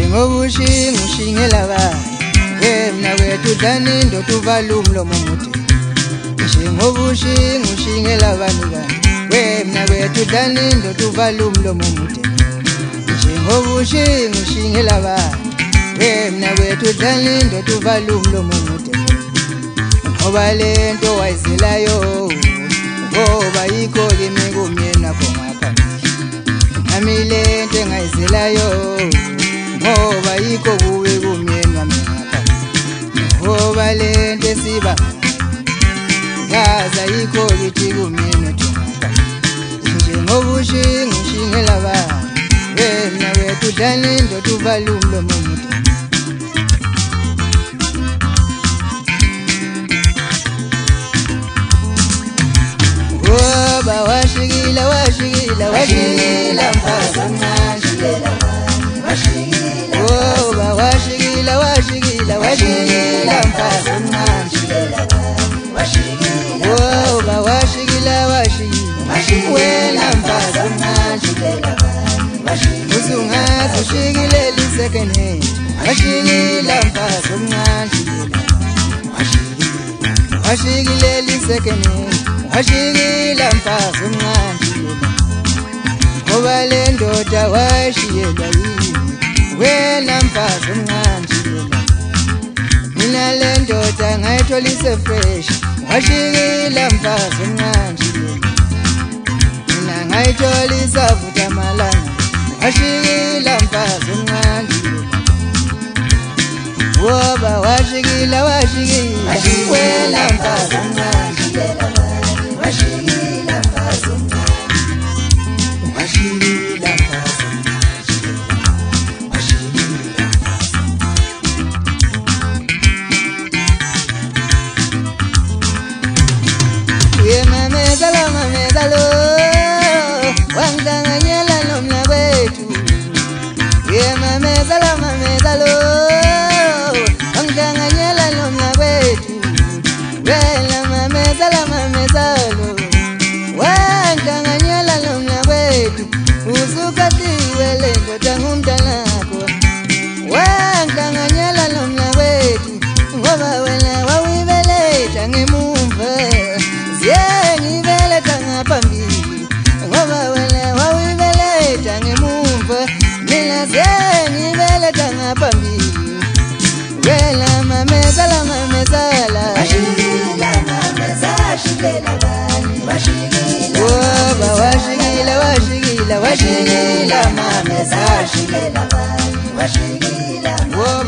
Njengobushinga ushingela bani wena wethu dlani ndo tuvala umlomo mude. Njengobushinga ushingela bani wena wethu dlani ndo tuvala umlomo mude. Njengobushinga ushingela bani wena wethu dlani ndo tuvala umlomo mude. Ngoba lento wayizelayo ngoba yikho kimi kumyena khona nami lento engayizelayo ngoba yikho kuwe kumyena mina ngoba lento esiba yaza yikho kithi kumyena thunga. Njengobushinga ushingela bani wena wethu dlani ndo tuvala umlomo mude. Ngoba washikila washikila washikila mfazi mnashikela bani washikila. Ngoba washikila washikila washikila mfazi mnashikela bani washikila. Ngoba washikila washikila wena mfazi mnashikela bani washikila. Usungazi ushikileli second hand washikila mfazi mnashikela washikila. Washikileli second hand washikila mfazi mnashikela. Ngoba le ndoda washiyelwa yini wena mfazi mnashikela. Mina le ndoda ngayitholise fresh washikila mfazi mnashikela. Mina ngayitholisa vuta malanga washikila mfazi mnashikela. Ngoba washikila washikila wena mfazi mnashikela. Washikila mfazi washikila mfazi washikila uye mamezalo wanganganyela nomna wetu. Uye mamezalo wanganganyela nomna wetu. Wela mamezalo wanganganyela nomna wetu. Usukatiwe lengo tangu mtalako wanganganyela nomna wetu. Ngoba wena wawibeleta ngemumva ziyengibeleta ngaphambili. Ngoba wena wawibeleta ngemumva mina ziyengibeleta ngaphambili. Wela mamezala washikila mamezashikela bani washikila. Ngoba washikila washikila washikila mamezashikela bani washikila.